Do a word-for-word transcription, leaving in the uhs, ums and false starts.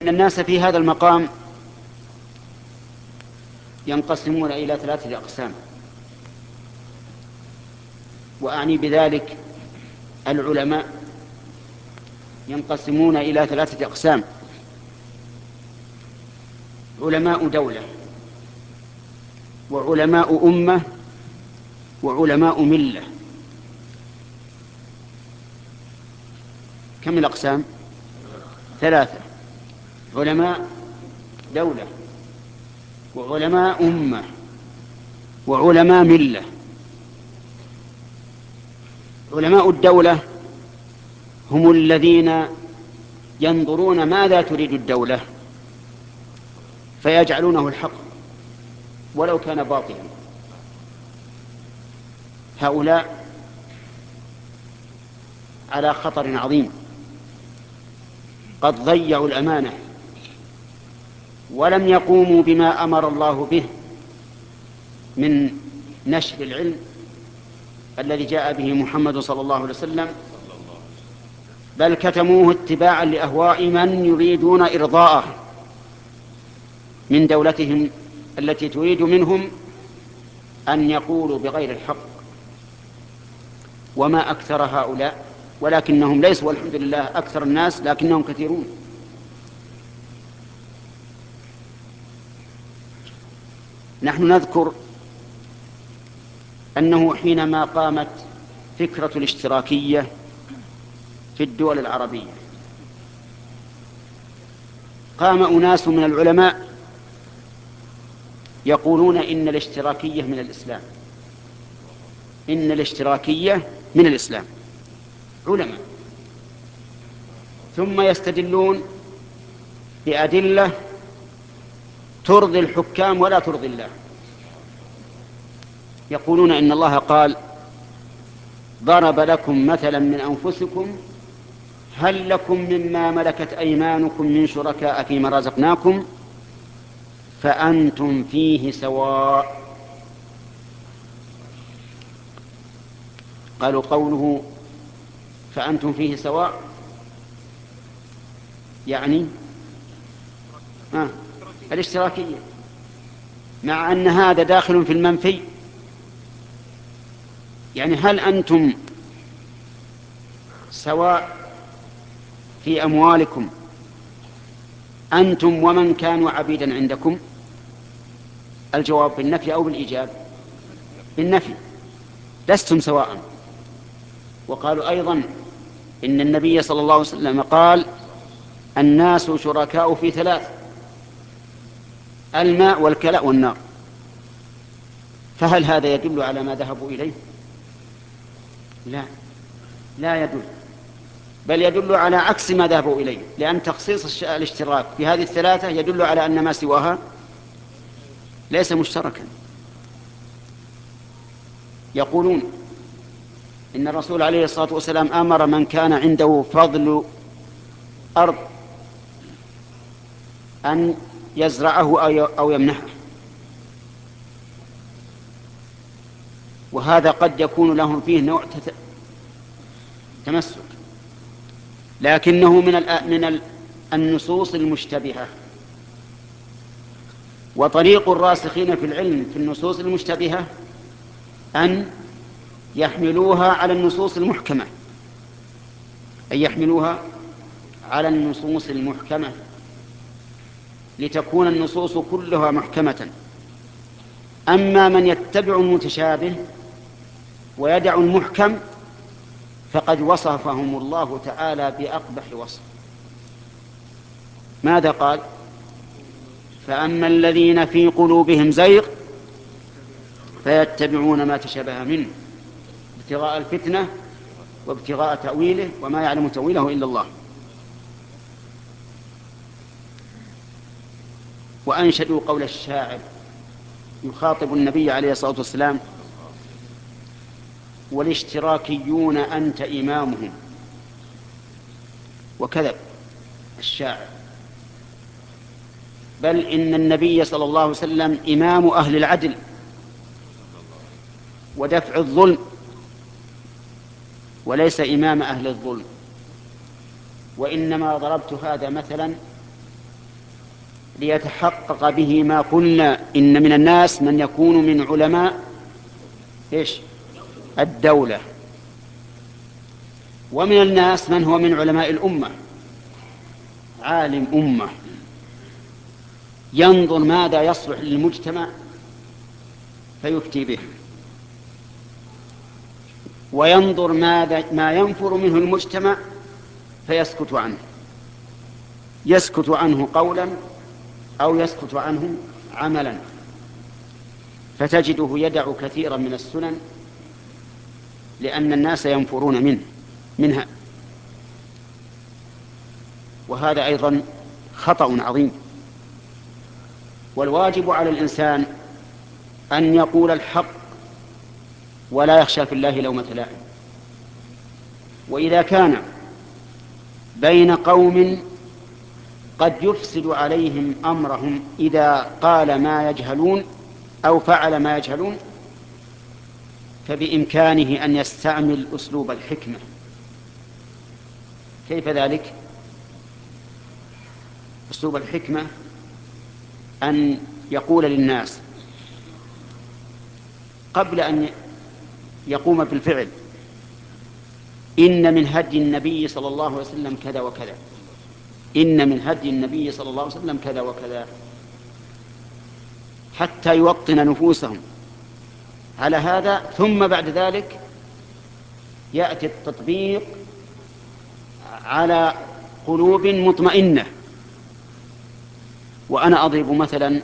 إن الناس في هذا المقام ينقسمون إلى ثلاثة أقسام، وأعني بذلك العلماء ينقسمون إلى ثلاثة أقسام: علماء دولة، وعلماء أمة، وعلماء ملة. كم الأقسام؟ ثلاثة: علماء دولة، وعلماء أمة، وعلماء ملة. علماء الدولة هم الذين ينظرون ماذا تريد الدولة فيجعلونه الحق ولو كان باطلا. هؤلاء على خطر عظيم، قد ضيعوا الأمانة ولم يقوموا بما أمر الله به من نشر العلم الذي جاء به محمد صلى الله عليه وسلم، بل كتموه اتباعا لأهواء من يريدون إرضاءه من دولتهم التي تريد منهم أن يقولوا بغير الحق. وما أكثر هؤلاء، ولكنهم ليسوا والحمد لله أكثر الناس، لكنهم كثيرون. نحن نذكر أنه حينما قامت فكرة الاشتراكية في الدول العربية قام أناس من العلماء يقولون إن الاشتراكية من الإسلام، إن الاشتراكية من الإسلام، علماء، ثم يستدلون بأدلة ترضي الحكام ولا ترضي الله. يقولون إن الله قال: ضرب لكم مثلا من أنفسكم هل لكم مما ملكت أيمانكم من شركاء فيما رزقناكم فأنتم فيه سواء. قالوا قوله فأنتم فيه سواء يعني آه الاشتراكية، مع أن هذا داخل في المنفي. يعني هل أنتم سواء في أموالكم أنتم ومن كانوا عبيدا عندكم؟ الجواب بالنفي أو بالإيجاب؟ بالنفي، لستم سواء. وقالوا أيضا إن النبي صلى الله عليه وسلم قال: الناس شركاء في ثلاث: الماء والكلى والنار. فهل هذا يدل على ما ذهبوا إليه؟ لا، لا يدل، بل يدل على عكس ما ذهبوا إليه، لأن تخصيص الاشتراك في هذه الثلاثة يدل على أن ما سواها ليس مشتركا. يقولون إن الرسول عليه الصلاة والسلام أمر من كان عنده فضل أرض أن يزرعه أو يمنحه، وهذا قد يكون لهم فيه نوع تمسك، لكنه من من النصوص المشتبهة. وطريق الراسخين في العلم في النصوص المشتبهة أن يحملوها على النصوص المحكمة، أن يحملوها على النصوص المحكمة لتكون النصوص كلها محكمة. أما من يتبع المتشابه ويدع المحكم فقد وصفهم الله تعالى بأقبح وصف. ماذا قال؟ فأما الذين في قلوبهم زيغ فيتبعون ما تشابه منه ابتغاء الفتنة وابتغاء تأويله وما يعلم تأويله إلا الله. وأنشدوا قول الشاعر يخاطب النبي عليه الصلاة والسلام: والاشتراكيون أنت إمامهم. وكذب الشاعر، بل إن النبي صلى الله عليه وسلم إمام أهل العدل ودفع الظلم، وليس إمام أهل الظلم. وإنما ضربت هذا مثلا ليتحقق به ما قلنا إن من الناس من يكون من علماء إيش الدولة، ومن الناس من هو من علماء الأمة، عالم أمة ينظر ماذا يصلح للمجتمع فيفتي به، وينظر ماذا ما ينفر منه المجتمع فيسكت عنه، يسكت عنه قولا أو يسكت عنه عملا، فتجده يدع كثيرا من السنن لأن الناس ينفرون منه منها. وهذا أيضا خطأ عظيم. والواجب على الإنسان أن يقول الحق ولا يخشى في الله لومة لائم. وإذا كان بين قوم قد يفسد عليهم أمرهم إذا قال ما يجهلون أو فعل ما يجهلون، فبإمكانه أن يستعمل أسلوب الحكمة. كيف ذلك؟ أسلوب الحكمة أن يقول للناس قبل أن يقوم بالفعل: إن من هدي النبي صلى الله عليه وسلم كذا وكذا، إن من هدي النبي صلى الله عليه وسلم كذا وكذا، حتى يوطن نفوسهم على هذا. ثم بعد ذلك يأتي التطبيق على قلوب مطمئنة. وأنا أضرب مثلا